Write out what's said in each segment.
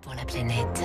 pour la planète.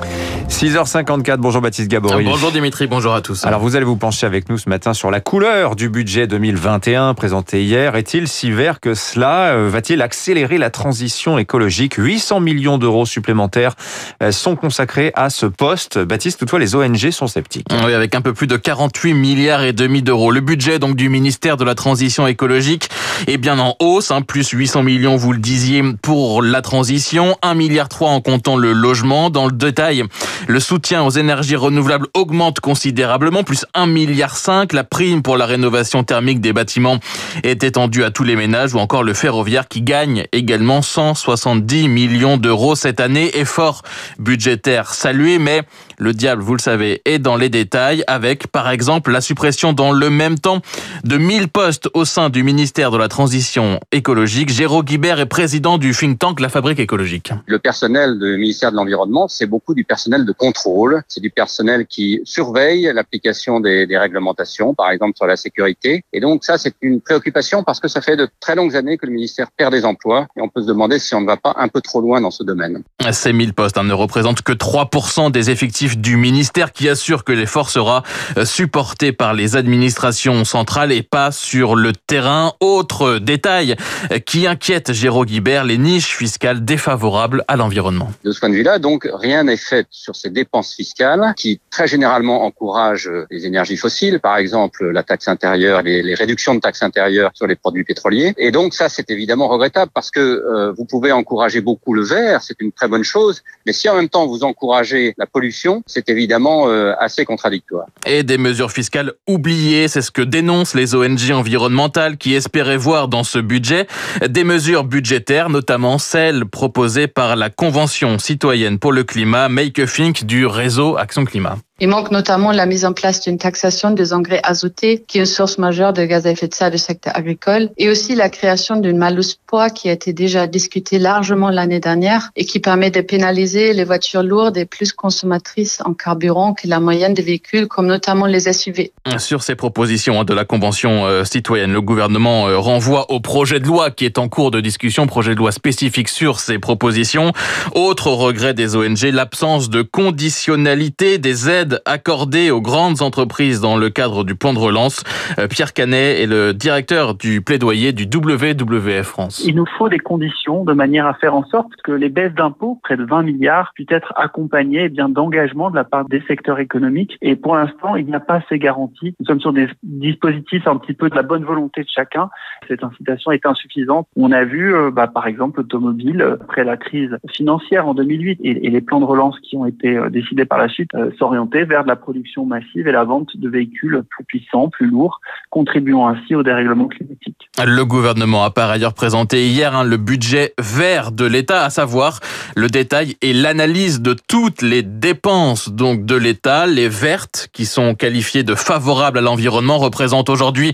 6h54, bonjour Baptiste Gabory. Bonjour Dimitri, bonjour à tous. Alors vous allez vous pencher avec nous ce matin sur la couleur du budget 2021 présenté hier. Est-il si vert que cela? Va-t-il accélérer la transition écologique? 800 millions d'euros supplémentaires sont consacrés à ce poste. Baptiste, toutefois les ONG sont sceptiques. Oui, avec un peu plus de 48 milliards et demi d'euros. Le budget donc du ministère de la Transition écologique est bien en hausse, plus 800 millions, vous le disiez, pour la transition, 1,3 milliard en comptant le logement. Dans le détail, le soutien aux énergies renouvelables augmente considérablement, plus 1,5 milliard. La prime pour la rénovation thermique des bâtiments est étendue à tous les ménages, ou encore le ferroviaire qui gagne également 170 millions d'euros cette année. Effort budgétaire salué, mais le diable, vous le savez, est dans les détails, avec par exemple la suppression dans le même temps de 1000 postes au sein du ministère de la Transition écologique. Géraud Guibert est président du think tank La Fabrique écologique. Le personnel du ministère de l'Environnement, c'est beaucoup du personnel de contrôle. C'est du personnel qui surveille l'application des réglementations, par exemple sur la sécurité. Et donc ça, c'est une préoccupation parce que ça fait de très longues années que le ministère perd des emplois. Et on peut se demander si on ne va pas un peu trop loin dans ce domaine. Ces 1000 postes ne représentent que 3% des effectifs du ministère, qui assure que l'effort sera supporté par les administrations centrales et pas sur le terrain. Autre détail qui inquiète Géraud Guibert, les niches fiscales défavorables à l'environnement. De ce point de vue-là, donc, rien n'est fait sur ces dépenses fiscales qui, très généralement, encouragent les énergies fossiles, par exemple la taxe intérieure, les réductions de taxes intérieures sur les produits pétroliers. Et donc ça, c'est évidemment regrettable parce que vous pouvez encourager beaucoup le vert, c'est une très bonne chose, mais si en même temps vous encouragez la pollution, c'est évidemment assez contradictoire. Et des mesures fiscales oubliées, c'est ce que dénoncent les ONG environnementales qui espéraient voir dans ce budget des mesures budgétaires, notamment celles proposées par la Convention citoyenne pour le climat, Make a Think du réseau Action Climat. Il manque notamment la mise en place d'une taxation des engrais azotés, qui est une source majeure de gaz à effet de serre du secteur agricole, et aussi la création d'une malus poids qui a été déjà discutée largement l'année dernière et qui permet de pénaliser les voitures lourdes et plus consommatrices en carburant que la moyenne des véhicules, comme notamment les SUV. Sur ces propositions de la Convention citoyenne, le gouvernement renvoie au projet de loi qui est en cours de discussion, projet de loi spécifique sur ces propositions. Autre regret des ONG, l'absence de conditionnalité des aides accordées aux grandes entreprises dans le cadre du plan de relance. Pierre Canet est le directeur du plaidoyer du WWF France. Il nous faut des conditions de manière à faire en sorte que les baisses d'impôts, près de 20 milliards, puissent être accompagnées d'engagements de la part des secteurs économiques. Et pour l'instant, il n'y a pas ces garanties. Nous sommes sur des dispositifs un petit peu de la bonne volonté de chacun. Cette incitation est insuffisante. On a vu, par exemple, l'automobile, après la crise financière en 2008 et les plans de relance qui ont été décidés par la suite, s'orienter vers de la production massive et la vente de véhicules plus puissants, plus lourds, contribuant ainsi au dérèglement climatique. Le gouvernement a par ailleurs présenté hier le budget vert de l'État, à savoir le détail et l'analyse de toutes les dépenses donc de l'État. Les vertes, qui sont qualifiées de favorables à l'environnement, représentent aujourd'hui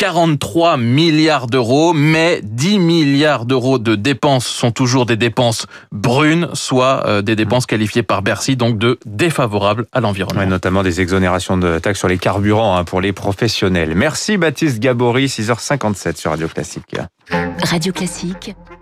43 milliards d'euros, mais 10 milliards d'euros de dépenses sont toujours des dépenses brunes, soit des dépenses qualifiées par Bercy donc de défavorables à l'environnement. Ouais, notamment des exonérations de taxes sur les carburants pour les professionnels. Merci Baptiste Gabory, 6h57 sur Radio Classique. Radio Classique,